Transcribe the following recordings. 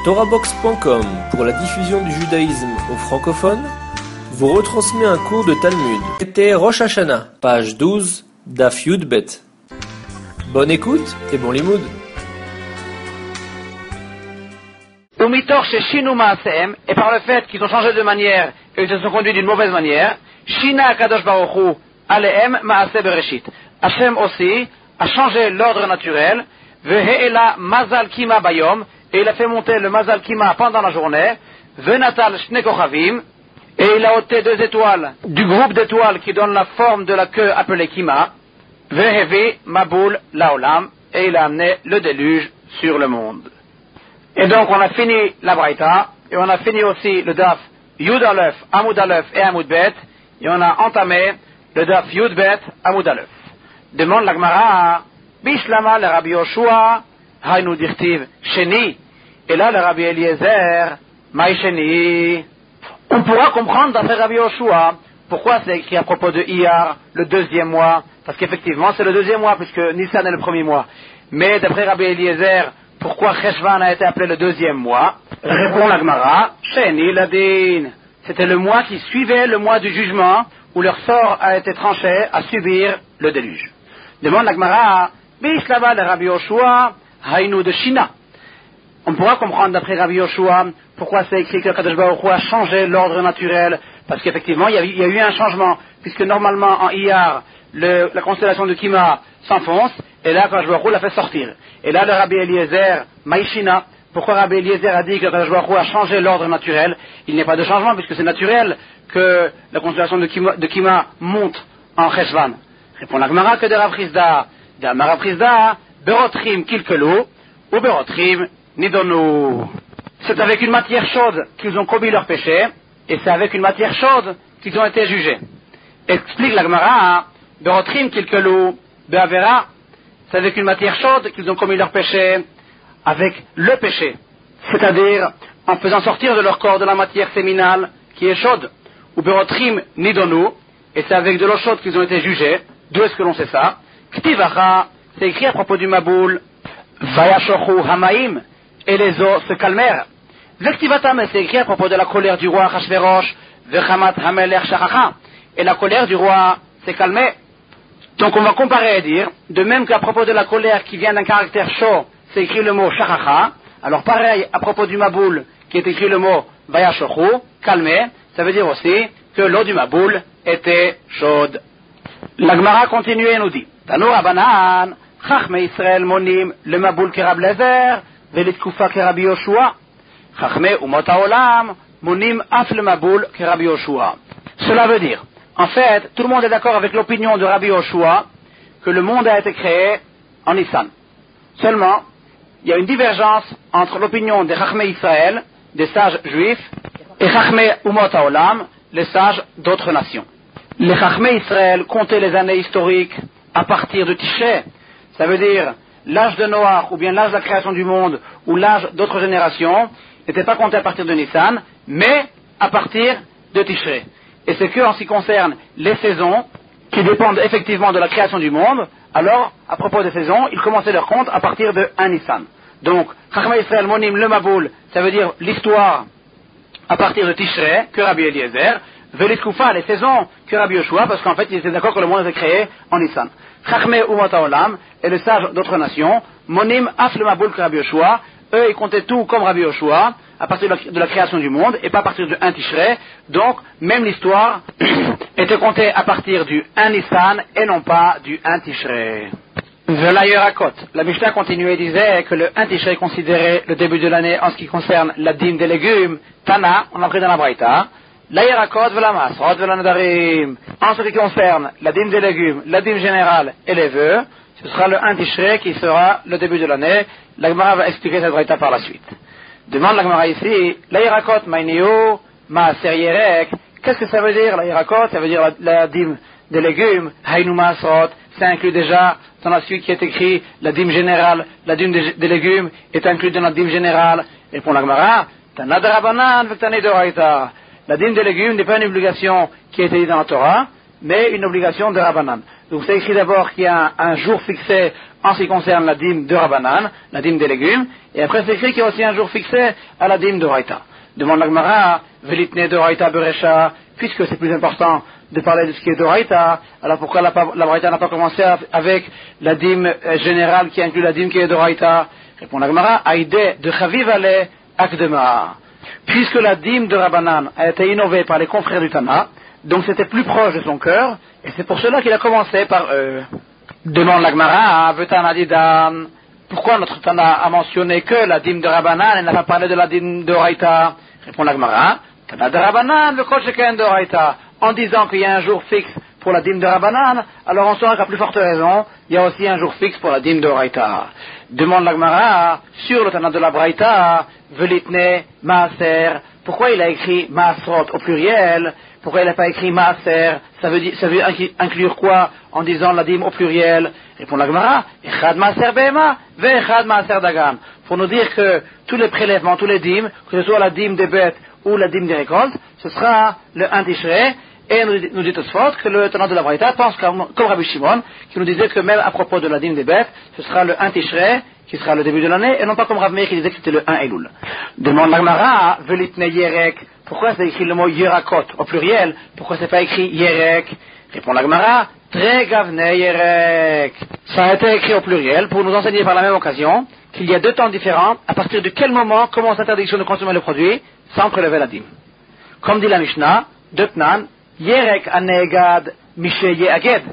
TorahBox.com, pour la diffusion du judaïsme aux francophones, vous retransmet un cours de Talmud. C'était Rosh Hashanah, page 12, Daf Yud Bet. Bonne écoute et bon limoud. Umitor chez Shinu Maaseem, et par le fait qu'ils ont changé de manière et ils se sont conduits d'une mauvaise manière, Shina Kadosh Baruch Hu Aleem Maaseh Bereshit. Hashem aussi a changé l'ordre naturel, Vehe'ela Mazal Kima Bayom, et il a fait monter le Mazal Kima pendant la journée, Venatal Shne Kochavim, et il a ôté 2 étoiles du groupe d'étoiles qui donne la forme de la queue appelée Kima, Vehevi Mabul Laolam, et il a amené le déluge sur le monde. Et donc on a fini la Braïta, et on a fini aussi le Daf Yud Aleph, Amud Aleph et Amud Bet, et on a entamé le Daf Yud Bet, Amud Aleph. Demande la Gemara, Bishlama le Rabbi Yoshua, Haynu Dirtiv Sheni, et là le Rabbi Eliezer, Maï Sheni. On pourra comprendre d'après Rabbi Yoshua pourquoi c'est écrit à propos de Iyar, le 2e mois, parce qu'effectivement c'est le 2e mois puisque Nissan est le 1er mois. Mais d'après Rabbi Eliezer, pourquoi Cheshvan a été appelé le 2e mois? Répond la Gemara, Sheni Ladin. C'était le mois qui suivait le mois du jugement où leur sort a été tranché à subir le déluge. Demande la Gemara, Bishlava le Rabbi Yoshua, Haynu de Shina. On pourra comprendre d'après Rabbi Yoshua pourquoi c'est écrit que Kadosh Baruch Hu a changé l'ordre naturel, parce qu'effectivement il y a eu un changement, puisque normalement en Iyar, la constellation de Kima s'enfonce, et là Kadosh Baruch Hu l'a fait sortir. Et là le Rabbi Eliezer, Maïshina, pourquoi Rabbi Eliezer a dit que Kadosh Baruch Hu a changé l'ordre naturel? Il n'y a pas de changement, puisque c'est naturel que la constellation de Kima monte en Cheshvan. Répond la Gemara que de Rav Chizda, Rav Chizda, Berotrim Kilkelu, ou Berotrim Nidonu. C'est avec une matière chaude qu'ils ont commis leur péché, et c'est avec une matière chaude qu'ils ont été jugés. Explique la Gemara, Berotrim Kilkelu, Beavera, c'est avec une matière chaude qu'ils ont commis leur péché, avec le péché. C'est-à-dire, en faisant sortir de leur corps de la matière séminale, qui est chaude, ou Berotrim Nidonu, et c'est avec de l'eau chaude qu'ils ont été jugés. D'où est-ce que l'on sait ça? Ktivacha, c'est écrit à propos du Maboul, Vayashochu Hamaim, et les eaux se calmèrent. Vektivatam, c'est écrit à propos de la colère du roi Achashverosh, Vechamat Hamelech Shachacha, et la colère du roi s'est calmée. Donc on va comparer et dire, de même qu'à propos de la colère qui vient d'un caractère chaud, c'est écrit le mot Shachacha, alors pareil à propos du Maboul, qui est écrit le mot Vayashochu, calmé, ça veut dire aussi que l'eau du Maboul était chaude. La Gemara continue et nous dit, Tanu Rabanan, Chachmei Israël monim le Maboul kerab lezer, velitkufa kerabi Yoshua, Chachmei umot haolam monim af le Maboul kerabi Yoshua. Cela veut dire, en fait, tout le monde est d'accord avec l'opinion de Rabbi Yoshua que le monde a été créé en Nissan. Seulement, il y a une divergence entre l'opinion des Chachmei Israël, des sages juifs, et Chachmei umot haolam, les sages d'autres nations. Les Chachmei Israël comptaient les années historiques à partir de Tishrei. Ça veut dire l'âge de Noach, ou bien l'âge de la création du monde, ou l'âge d'autres générations, n'était pas compté à partir de Nissan, mais à partir de Tishrei. Et c'est que en ce qui concerne les saisons, qui dépendent effectivement de la création du monde, alors, à propos des saisons, ils commençaient leur compte à partir de 1 Nissan. Donc, Chachmei Israël monim le Maboul, ça veut dire l'histoire à partir de Tishrei, que Rabbi Eliezer, Velitkufa, les saisons, que Rabbi Yoshua, parce qu'en fait, ils étaient d'accord que le monde était créé en Nissan. Chachmei umot haolam, et le sage d'autres nations, monim af le Maboul que Rabbi Yoshua, eux, ils comptaient tout comme Rabbi Yoshua, à partir de la création du monde, et pas à partir du 1 Tishrei. Donc, même l'histoire était comptée à partir du 1 Nissan, et non pas du 1 Tishrei. Velayerakot. La Mishnah continuait et disait que le 1 Tishrei considérait le début de l'année en ce qui concerne la dîme des légumes. Tana, on l'a pris dans la Braïta. La Yerakot vela Masrot vela Nadarim. En ce qui concerne la dîme des légumes, la dîme générale et les vœux, ce sera le 1 Tishrei qui sera le début de l'année. La Gemara va expliquer cette Braïta par la suite. Demande la Gemara ici, la Yerakot maineo maaser yerek. Qu'est-ce que ça veut dire la Yerakot? Ça veut dire la dîme des légumes. Haynu Masrot. Ça inclut déjà dans la suite qui est écrit la dîme générale, la dîme des légumes est inclue dans la dîme générale. Et pour la Gemara, Tanad Rabanan v'Tani Doraita. La dîme des légumes n'est pas une obligation qui est établie dans la Torah, mais une obligation de Rabbanan. Donc c'est écrit d'abord qu'il y a un jour fixé en ce qui concerne la dîme de Rabbanan, la dîme des légumes, et après c'est écrit qu'il y a aussi un jour fixé à la dîme de Raïta. Demande la Gemara, Velitne de Raïta Berecha, puisque c'est plus important de parler de ce qui est de Raïta, alors pourquoi la Raïta n'a pas commencé avec la dîme générale qui inclut la dîme qui est de Raïta? Répond la Gemara, Aïdé de Chavivale Akdema. Puisque la dîme de Rabbanan a été innovée par les confrères du Tana, donc c'était plus proche de son cœur, et c'est pour cela qu'il a commencé par eux. Demande la Gemara, Vetana Didan, pourquoi notre Tana a mentionné que la dîme de Rabbanan et n'a pas parlé de la dîme de Raïta? Répond la Gemara, Tana de Rabbanan, le Kol Sheken de Raïta, en disant qu'il y a un jour fixe pour la dîme de Rabbanan, alors on saura qu'à plus forte raison, il y a aussi un jour fixe pour la dîme de Raïta. Demande la Gemara, sur le Tana de la Braïta, Velitne Maaser, pourquoi il a écrit Maasrot au pluriel? Pourquoi il n'a pas écrit Maaser? Ça veut inclure quoi en disant la dîme au pluriel? Répond la Gemara, Echad Maaser Behema, Vechad Maaser Dagan. Pour nous dire que tous les prélèvements, tous les dîmes, que ce soit la dîme des bêtes ou la dîme des récoltes, ce sera le 1 Tishrei. Et nous dit Tosfot que le tenant de la Braïta pense comme Rabbi Shimon, qui nous disait que même à propos de la dîme des bêtes, ce sera le 1 Tishrei, qui sera le début de l'année, et non pas comme Rav Meir qui disait que c'était le 1 Elul. Demande la Gemara, Velitne Yerek, pourquoi c'est écrit le mot Yerakot au pluriel? Pourquoi c'est pas écrit Yerek? Répond la Gemara, Tregavne Yerek. Ça a été écrit au pluriel pour nous enseigner par la même occasion qu'il y a deux temps différents, à partir de quel moment commence l'interdiction de consommer le produit sans prélever la dîme. Comme dit la Mishnah, Deutnan, Yerek Anegad Mishe Yeaged.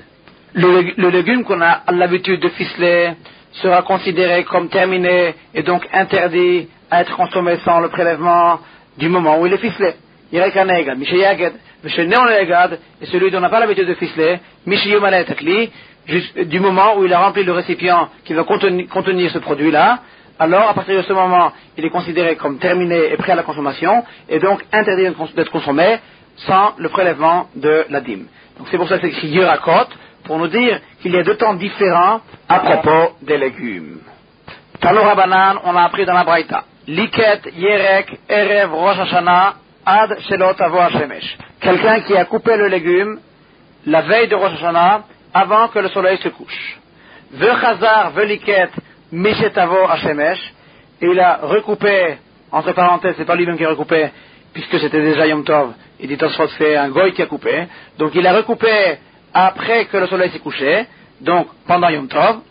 Le légume qu'on a l'habitude de ficeler sera considéré comme terminé et donc interdit à être consommé sans le prélèvement du moment où il est ficelé. Yerek Anegad Mishe Yeaged. Mishe Neonegad est celui dont on n'a pas l'habitude de ficeler, Mishe Yomalet Akli, du moment où il a rempli le récipient qui va contenir ce produit-là. Alors, à partir de ce moment, il est considéré comme terminé et prêt à la consommation, et donc interdit d'être consommé sans le prélèvement de la dîme. Donc c'est pour ça que c'est écrit Yerakot, pour nous dire qu'il y a deux temps différents à propos des légumes. Tano Rabbanan, on a appris dans la Braïta. Liket, Yerek, Erev, Rosh Hashanah, Ad, Shelot, Avo, Hashemesh. Quelqu'un qui a coupé le légume la veille de Rosh Hashanah, avant que le soleil se couche. Vechazar, Veliket, Mishetavo, Hashemesh. Et il a recoupé, entre parenthèses, c'est pas lui-même qui a recoupé, puisque c'était déjà Yom Tov. Il dit Tosfot, c'est un goy qui a coupé. Donc il a recoupé après que le soleil s'est couché, donc pendant Yom Tov.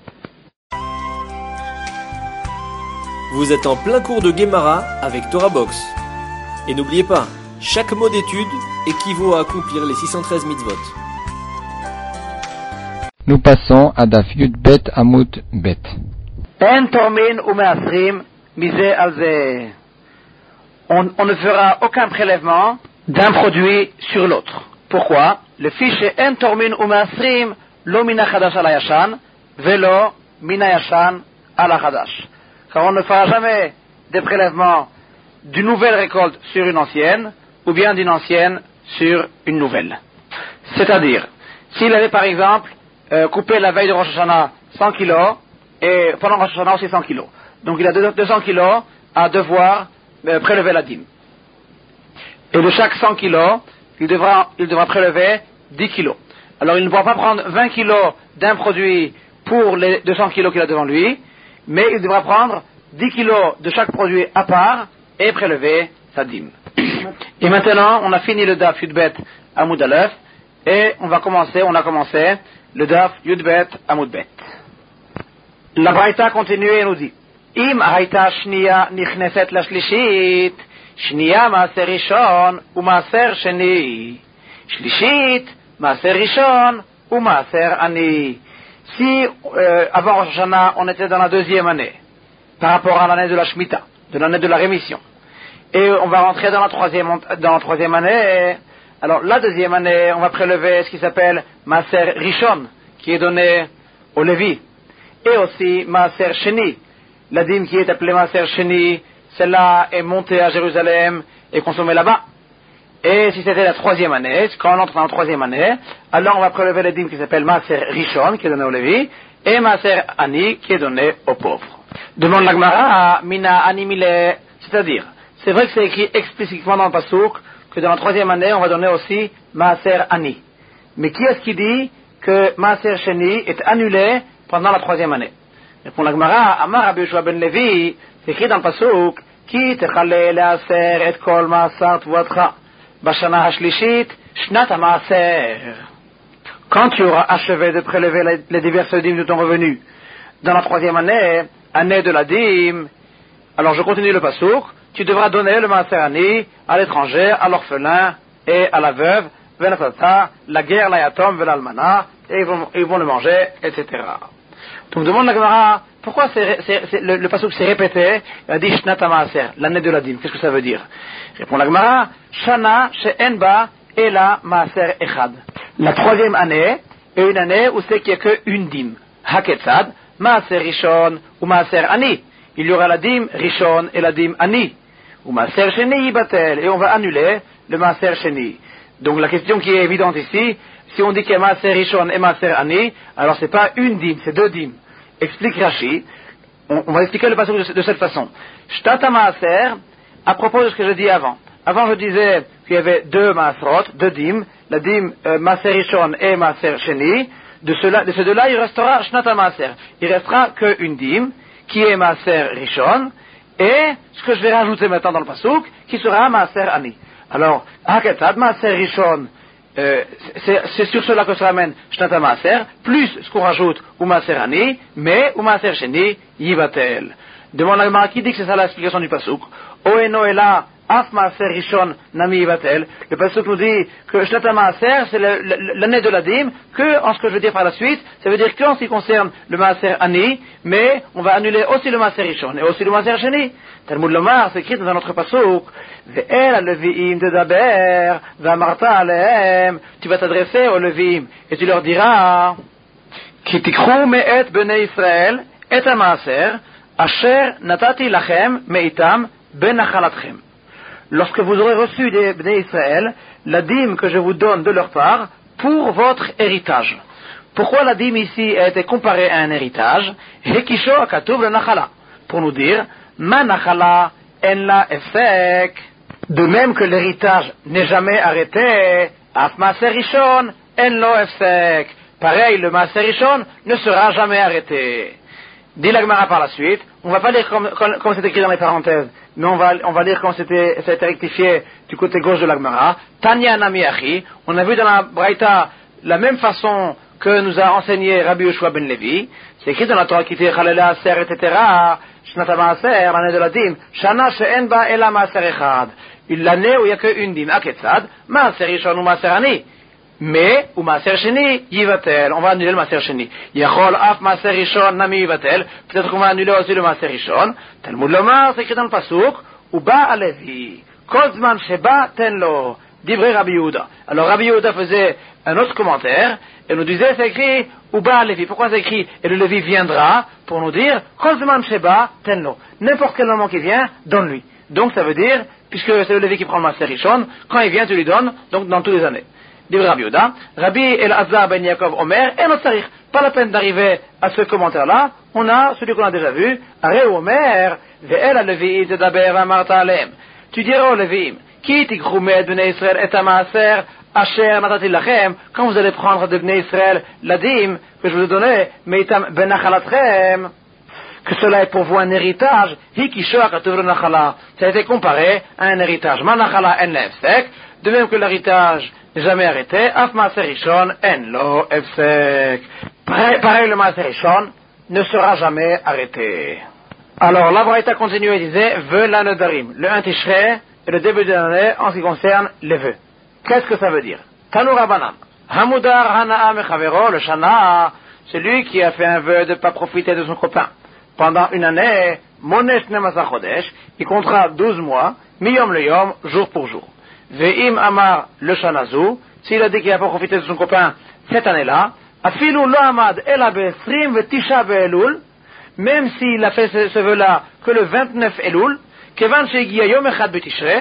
Vous êtes en plein cours de Gemara avec Torah Box. Et n'oubliez pas, chaque mot d'étude équivaut à accomplir les 613 mitzvot. Nous passons à Daf Yud Bet Amud Bet. En tormin ou measrim misé alze. On ne fera aucun prélèvement d'un produit sur l'autre. Pourquoi? Le fichier en tormin ou measrim lo mina chadash ala yashan velo mina yashan ala chadash. Car on ne fera jamais des prélèvements d'une nouvelle récolte sur une ancienne ou bien d'une ancienne sur une nouvelle. C'est-à-dire, s'il avait par exemple coupé la veille de Rosh Hashanah 100 kilos et pendant Rosh Hashanah aussi 100 kilos. Donc il a 200 kilos à devoir prélever la dîme. Et de chaque 100 kilos, il devra prélever 10 kilos. Alors il ne pourra pas prendre 20 kilos d'un produit pour les 200 kilos qu'il a devant lui, mais il devra prendre 10 kilos de chaque produit à part et prélever sa dîme. Et maintenant, on a fini le Daf Yudbet Amud Aleph et on a commencé le Daf Yudbet Amud Bet. La Braïta continue et nous dit Im Haïta Shniya Nichneset la Shlishit Shniya Maaser Rishon ou Maaser Sheni Shlishit Maaser Rishon ou Maaser Ani. Si avant Rosh Hashanah on était dans la deuxième année par rapport à l'année de la Shemitah, de l'année de la rémission, et on va rentrer dans la troisième année, alors la deuxième année on va prélever ce qui s'appelle Maaser Rishon qui est donné au Lévi, et aussi Maaser Sheni, la dîme qui est appelée Maaser Sheni, celle-là est montée à Jérusalem et consommée là-bas. Et si c'était la troisième année, quand on entre dans la troisième année, alors on va prélever la dîme qui s'appelle Maaser Rishon qui est donné au Lévi, et Maaser Ani qui est donné aux pauvres. Demande la Gemara, Mina Ani Mile, c'est-à-dire, c'est vrai que c'est écrit explicitement dans le Pasuk que dans la troisième année on va donner aussi Maaser Ani. Mais qui est-ce qui dit que Maaser Sheni est annulé pendant la troisième année? Répond la Gemara, Amar Rabbi Yoshua ben Levi, c'est écrit dans le pasuk, Ki techale leaser et kol maasar tvuatcha, bashana hashlishit, shnat hamaaser. Quand tu auras achevé de prélever les diverses dîmes de ton revenu, dans la 3e année, année de la dîme, alors je continue le pasuk, tu devras donner le maaser ani à l'étranger, à l'orphelin et à la veuve, venatata, la guerre, la yatom, velalmana, et ils vont le manger, etc. Donc demande la Gemara, pourquoi le pasuk s'est répété, il a dit Shnat HaMaaser, l'année de la dîme, qu'est-ce que ça veut dire? Répond la Gemara, Shana she'en ba ela maaser echad. La 3e année est une année où c'est qu'il n'y a qu'une dîme. Haketzad, maaser rishon ou maaser ani. Il y aura la dîme rishon et la dîme ani. Ou maaser sheni yibatel, et on va annuler le maaser sheni. Donc la question qui est évidente ici, si on dit qu'il y a maaser rishon et maaser ani, alors c'est pas une dîme, c'est 2 dîmes. Explique Rashi, on va expliquer le passage de cette façon. Shtat HaMaaser, à propos de ce que je dis avant. Avant je disais qu'il y avait 2 maaserot, 2 dîmes, la dîme maaser rishon et maaser sheni. De ces deux-là, il restera Shnat HaMaaser. Il restera qu'une dîme, qui est maaser rishon, et ce que je vais rajouter maintenant dans le pasuk, qui sera maaser ani. Alors, Haketzad, maaser rishon, c'est sur cela que se ramène Shnat HaMaaser, plus ce qu'on rajoute ou maaser ani, mais ou maaser sheni yivatel. Demande la Gemara qui dit que c'est ça l'explication du pasuk. Oeno ela af maaser rishon nami yivatel. Le pasuk nous dit que Shnat HaMaaser c'est l'année de la dîme, que en ce que je veux dire par la suite, ça veut dire qu'en ce qui concerne le maaser ani, mais on va annuler aussi le maaser rishon et aussi le maaser sheni. Talmud Lomar, c'est écrit dans un autre pasuk. Ve'el ha-levi'im tedaber, ve'amarta alehem. Tu vas t'adresser aux levi'im et tu leur diras Ki tikru me'et bnei Israël et ha-maaser asher natati lachem me'itam benachalatchem. Lorsque vous aurez reçu des bnei Israël, la dîme que je vous donne de leur part pour votre héritage. Pourquoi la dîme ici a été comparée à un héritage? Hekisho akatuv le nachala. Pour nous dire Ma nachala en la efsek. De même que l'héritage n'est jamais arrêté, af maaser rishon en lo efsek. Pareil, le maaser rishon ne sera jamais arrêté. Dit la Gemara par la suite, on va pas lire comme c'est écrit dans les parenthèses, mais on va lire comme ça a été rectifié du côté gauche de la Gemara. Tanya nami achi, on a vu dans la Braïta la même façon que nous a enseigné Rabbi Yoshua ben Levi. C'est écrit dans la Torah qui dit Chalela Aser, etc. Shnat HaMaaser, l'année de la dîme. Shana she'en ba ela maaser echad. L'année où il n'y a qu'une dîme. Haketzad, maaser rishon ou maaser ani. Mais, ou maaser sheni, yivatel. On va annuler le maaser sheni. Yachol af maaser rishon nami yivatel. Peut-être qu'on va annuler aussi le maaser rishon. Talmud Lomar, c'est écrit dans le pasuk. Uba alevi. Kol zman sheba tenlo. Divrei Rabbi Yehuda. Alors Rabbi Yehuda faisait un autre commentaire et nous disait c'est écrit Uba Levi. Pourquoi c'est écrit et le Levi viendra pour nous dire Kol zman sheba tenlo. N'importe quel moment qui vient, donne-lui. Donc ça veut dire, puisque c'est le Levi qui prend le maaser rishon, quand il vient tu lui donnes, donc dans toutes les années. Divrei Rabbi Yehuda. Rabbi El-Azar ben Yaakov Omer et notre tarikh. Pas la peine d'arriver à ce commentaire-là. On a celui qu'on a déjà vu. Arei Omer ve'el ha-levi tedaber v'amarta alehem. Tu diras aux Leviim Ki tikru me'et bnei Israël et ha-maaser asher natati lachem. Quand vous allez prendre de bnei Israël la dîme que je vous ai donnée, meitam benachalatchem, que cela est pour vous un héritage, hikisho akatuv nachala. Ça a été comparé à un héritage. Manachala en lefsek. De même que l'héritage n'est jamais arrêté, af maaser rishon en lo efsek. Pareil, le maaser rishon ne sera jamais arrêté. Alors, la Braïta continue et disait, vœux la nedarim, le 1 Tishrei et le début de l'année en ce qui concerne les vœux. Qu'est-ce que ça veut dire? Tanu Rabbanan, Hamudar hana'a mechavero, le shana, celui qui a fait un vœu de ne pas profiter de son copain. Pendant une année, monesh nemasa chodesh, il comptera 12 mois, miyom le yom, jour pour jour. Ve'im amar le shanazu, s'il a dit qu'il n'a pas profité de son copain cette année-là, afilu lo amad ela be'esrim ve'tisha be'elul, même s'il a fait ce vœu-là que le 29 Elul, kevan she'egia yom echad be'tishrei,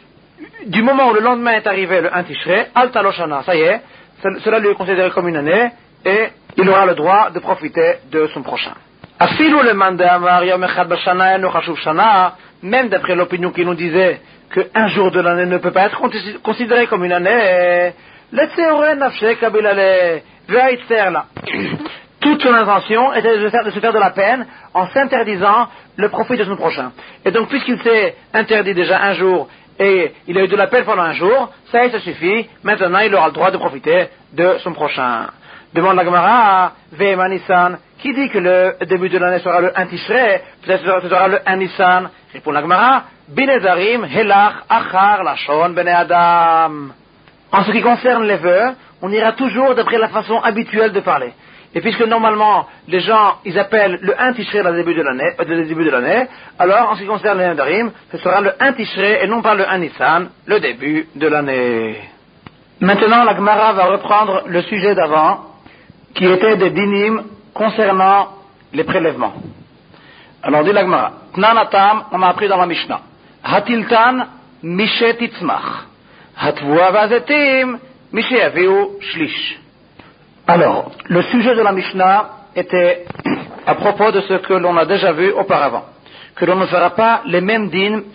du moment où le lendemain est arrivé le 1 Tishrei, alta lo shana, ça y est, cela lui est considéré comme une année, et il aura le droit de profiter de son prochain. Afilu le manda amar yom echad b'shana eno chashuv shana, même d'après l'opinion qui nous disait qu'un jour de l'année ne peut pas être considéré comme une année, le tseore nafshe kabilale ve'aitzer la. toute son intention était de se faire de la peine en s'interdisant le profit de son prochain. Et donc, puisqu'il s'est interdit déjà un jour et il a eu de la peine pendant un jour, ça y est, ça suffit. Maintenant, il aura le droit de profiter de son prochain. Demande la Gemara à Ve'ema Nissan, qui dit que le début de l'année sera le 1 Tishrei, peut-être que ce sera le 1 Nissan. Répond la Gemara, Binedarim, Helach, Achar, Lachon, Bene Adam. En ce qui concerne les vœux, on ira toujours d'après la façon habituelle de parler. Et puisque normalement, les gens, ils appellent le 1 Tishrei le début de l'année, alors en ce qui concerne les Nedarim, ce sera le 1 Tishrei et non pas le 1 Nissan, le début de l'année. Maintenant, la Gemara va reprendre le sujet d'avant, qui était des dinim concernant les prélèvements. Alors, dit la Gemara, Tnanatam, on a appris dans la Mishnah, Hatiltan, Mishe Titzmach, Hatvua Vazetim, Mishe Aviu Shlish. Alors, le sujet de la Mishnah était à propos de ce que l'on a déjà vu auparavant, que l'on ne fera pas les mêmes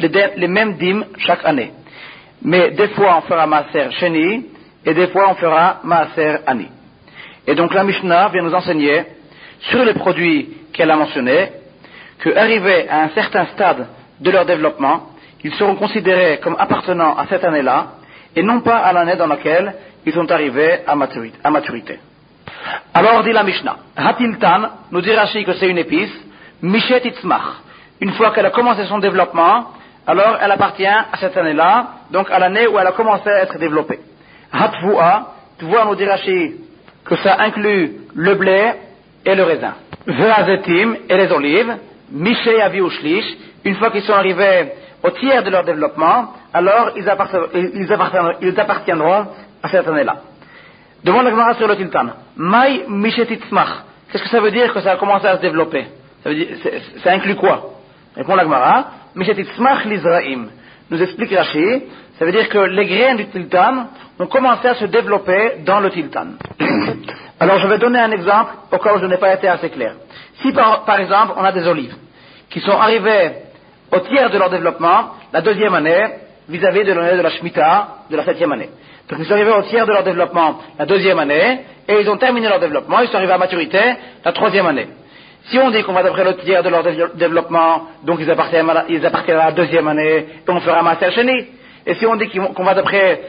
dîmes chaque année. Mais des fois on fera Maaser Sheni et des fois on fera Maaser Ani. Et donc la Mishnah vient nous enseigner sur les produits qu'elle a mentionnés, qu'arrivés à un certain stade de leur développement, ils seront considérés comme appartenant à cette année-là et non pas à l'année dans laquelle ils sont arrivés à maturité. Alors dit la Mishnah, Hatiltan, nous dit Rashi que c'est une épice, Mishet Itzmach. Une fois qu'elle a commencé son développement, alors elle appartient à cette année-là, donc à l'année où elle a commencé à être développée. Hatvua, nous dit Rashi que ça inclut le blé et le raisin. Ve'azetim et les olives, Mishe Aviu Shlish, une fois qu'ils sont arrivés au tiers de leur développement, alors ils appartiendront à cette année-là. Demande la Gemara sur le Tiltan. Mai Mishetitzmach. Qu'est-ce que ça veut dire que ça a commencé à se développer? Ça inclut quoi? Répond la Gemara. Mishetitzmach l'Israïm. Nous explique Rashi. Ça veut dire que les graines du Tiltan ont commencé à se développer dans le Tiltan. Alors je vais donner un exemple au cas où je n'ai pas été assez clair. Si par exemple on a des olives qui sont arrivées au tiers de leur développement la deuxième année vis-à-vis de l'année de la Shemitah de la septième année. Donc ils sont arrivés au tiers de leur développement la deuxième année, et ils ont terminé leur développement, ils sont arrivés à maturité la troisième année. Si on dit qu'on va d'après le tiers de leur développement, donc ils appartiennent à la deuxième année, et on fera Maaser Sheni. Et si on dit qu'on va d'après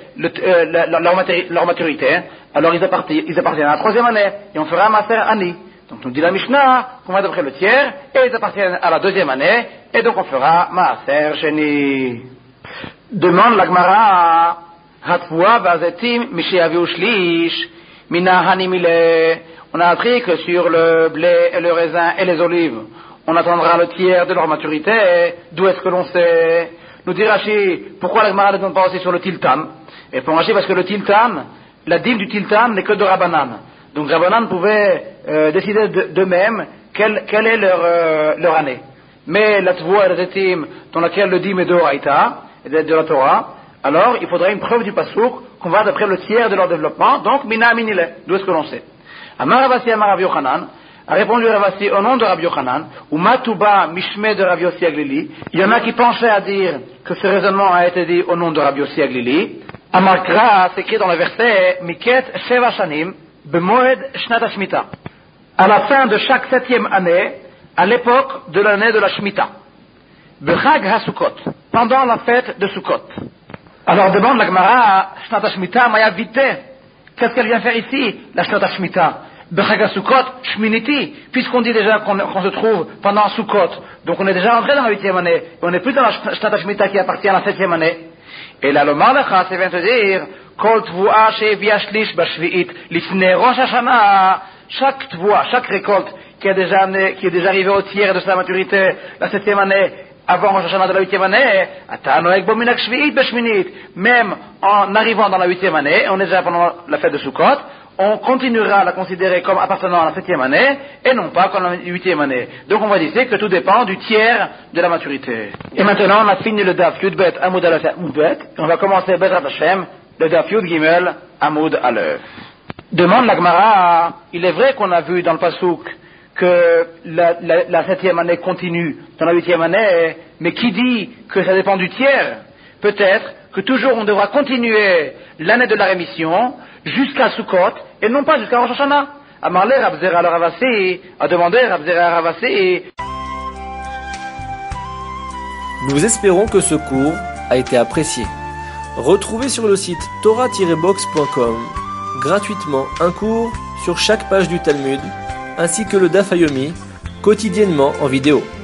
leur maturité, alors ils appartiennent à la troisième année, et on fera Maaser Ani. Donc nous dit la Mishnah qu'on va d'après le tiers, et ils appartiennent à la deuxième année, et donc on fera Maaser Sheni. Demande la Gemara, Hatvua Vazetim Mishe Aviu Shlish, Mina Hanimile. On a appris que sur le blé et le raisin et les olives, on attendra le tiers de leur maturité. D'où est-ce que l'on sait? Nous dit Rashi, pourquoi la Gemara ne donne pas aussi sur le Tiltan? Et pour Rashi, parce que le Tiltan, la dîme du Tiltan n'est que de Rabbanan. Donc Rabbanan pouvait décider d'eux-mêmes quelle est leur année. Mais la Tvua et la Zetim, dans laquelle le dîme est de Horaïta, et de la Torah, alors il faudrait une preuve du Passouk qu'on va d'après le tiers de leur développement, donc Mina Minile, d'où est-ce que l'on sait? Amar Ravasi Amar Rav Yochanan, a répondu Ravasi au nom de Rav Yochanan, ou Matuba Mishme de Rav Yossi Aglili. Il y en a qui penchaient à dire que ce raisonnement a été dit au nom de Rav Yossi Aglili. Amar Kra, c'est écrit dans le verset, Miket Sheva Shanim, Bemoed Shnat Shmita. À la fin de chaque septième année, à l'époque de l'année de la Shemitah. Bechag HaSukkot, pendant la fête de Sukkot. Alors demande la Gemara, Shnat Shmita, Maya Vite, qu'est-ce qu'elle vient faire ici, la Shnat Shmita? Bechag HaSukkot, Shminiti, puisqu'on dit déjà qu'on se trouve pendant Sukkot, donc on est déjà entré dans la 8e année, et on n'est plus dans la Shnat Shmita qui appartient à la 7e année. Et là, le Marlecha, c'est vient te dire, Kol Tvua Shevi Ashlish Bashvi'it, Lifne Rosh Hashanah, chaque Tvua, chaque récolte qui est déjà arrivée au tiers de sa maturité, la 7e année, avant Rosh Hashanah de la 8e année, même en arrivant dans la 8e année, on est déjà pendant la fête de Sukkot, on continuera à la considérer comme appartenant à la 7e année, et non pas comme la 8e année. Donc on va dire que tout dépend du tiers de la maturité. Et maintenant on a fini le Daf Yudbet Amoud Aleph Yudbet, et on va commencer Bezrat Hashem, le Daf Yud Gimel Amoud Aleph. Demande la Gemara, il est vrai qu'on a vu dans le Pasuk que la 7e année continue dans la 8e année, mais qui dit que ça dépend du tiers? Peut-être que toujours on devra continuer l'année de la rémission jusqu'à Sukkot et non pas jusqu'à Rosh Hashanah. Amarle Rab Zera al Ravasi, a demandé Rab Zera al Ravasi. Nous espérons que ce cours a été apprécié. Retrouvez sur le site torah-box.com gratuitement un cours sur chaque page du Talmud, ainsi que le Daf Yomi, quotidiennement en vidéo.